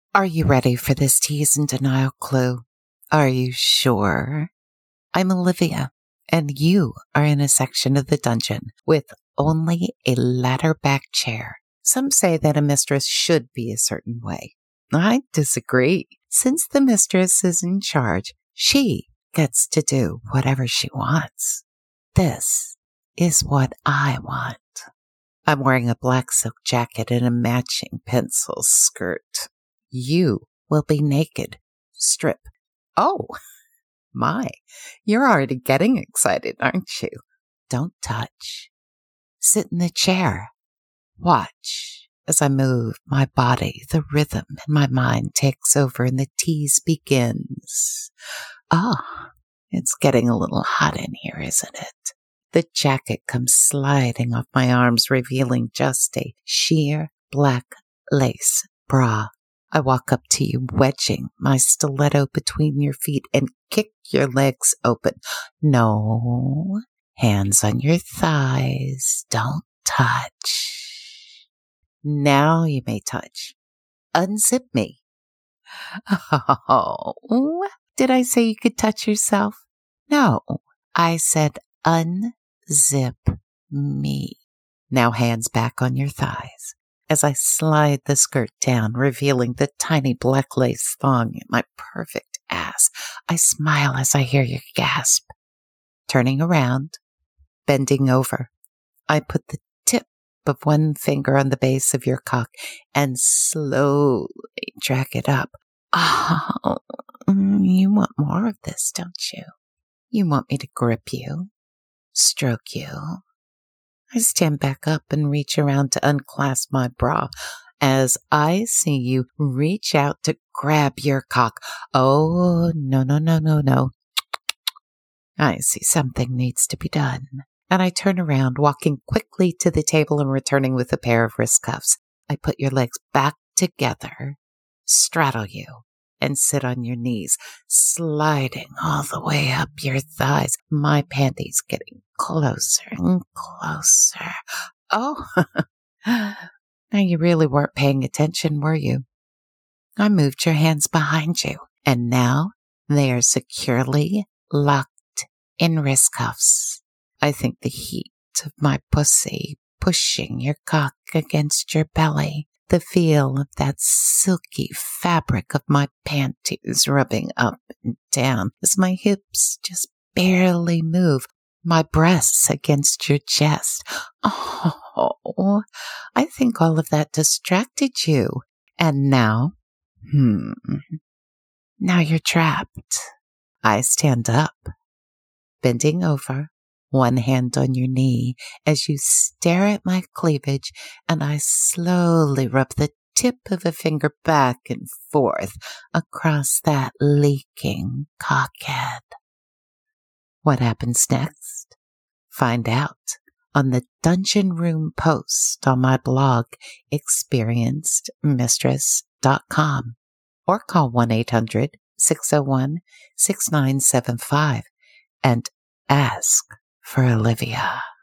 Are you ready for this tease and denial clue? Are you sure? I'm Olivia, and you are in a section of the dungeon with only a ladder-back chair. Some say that a mistress should be a certain way. I disagree. Since the mistress is in charge, she gets to do whatever she wants. This is what I want. I'm wearing a black silk jacket and a matching pencil skirt. You will be naked. Strip. Oh, my. You're already getting excited, aren't you? Don't touch. Sit in the chair. Watch as I move my body. The rhythm in my mind takes over and the tease begins. It's getting a little hot in here, isn't it? The jacket comes sliding off my arms, revealing just a sheer black lace bra. I walk up to you, wedging my stiletto between your feet and kick your legs open. No, hands on your thighs. Don't touch. Now you may touch. Unzip me. Oh, did I say you could touch yourself? No, I said unzip me. Now hands back on your thighs. As I slide the skirt down, revealing the tiny black lace thong in my perfect ass, I smile as I hear you gasp. Turning around, bending over, I put the tip of one finger on the base of your cock and slowly drag it up. Oh, you want more of this, don't you? You want me to grip you, stroke you. I stand back up and reach around to unclasp my bra as I see you reach out to grab your cock. Oh, no. I see something needs to be done. And I turn around, walking quickly to the table and returning with a pair of wrist cuffs. I put your legs back together, straddle you, and sit on your knees, sliding all the way up your thighs, my panties getting closer and closer. Oh, now you really weren't paying attention, were you? I moved your hands behind you, and now they are securely locked in wrist cuffs. I think the heat of my pussy pushing your cock against your belly, the feel of that silky fabric of my panties rubbing up and down as my hips just barely move, my breasts against your chest. Oh, I think all of that distracted you. And now, now you're trapped. I stand up, bending over, one hand on your knee as you stare at my cleavage, and I slowly rub the tip of a finger back and forth across that leaking cockhead. What happens next? Find out on the Dungeon Room post on my blog, experiencedmistress.com, or call 1-800-601-6975 and ask for Olivia.